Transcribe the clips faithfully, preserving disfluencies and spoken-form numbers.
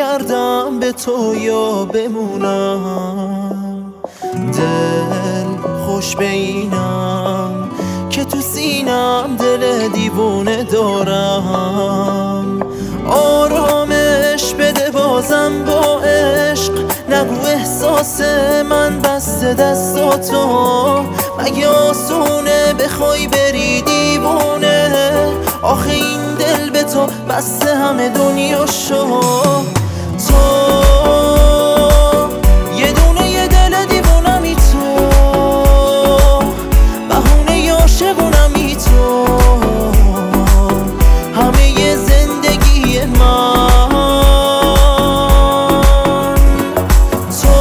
بگردم به تو یا بمونم، دل خوش بینم که تو سینم دل دیوونه دارم. آرامش بده بازم با عشق، نگو احساس من بسته دستاتو. مگه آسونه بخوای بری دیوونه؟ آخه این دل به تو بسته همه دنیا شو. تو یه دونه یه دل دیوونمی، تو بهونه عاشقونمی، تو همه ی زندگی من. تو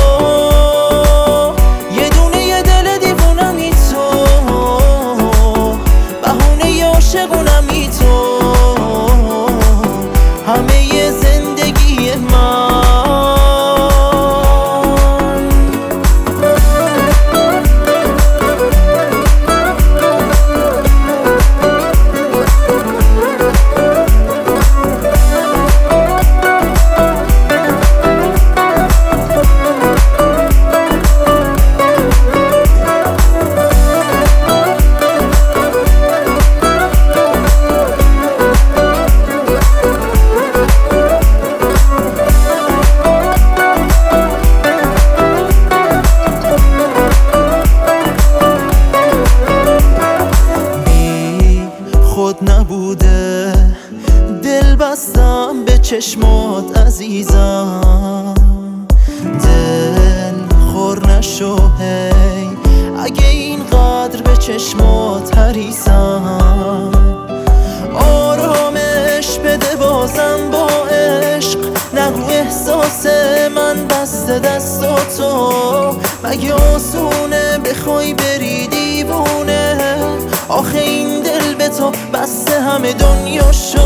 یه دونه یه دل دیوونمی، تو بهونه عاشقونمی، تو همه ی زندگی من. نبوده دل بستم به چشمات عزیزم، دل خور نشو هی اگه اینقدر به چشمات حریصم. آرامش بده بازم با عشق، نگو احساس من بسته دستاتو. مگه آسونه بخوای بری دیوونه؟ آخه این دل به تو بسته همه دنیا شو.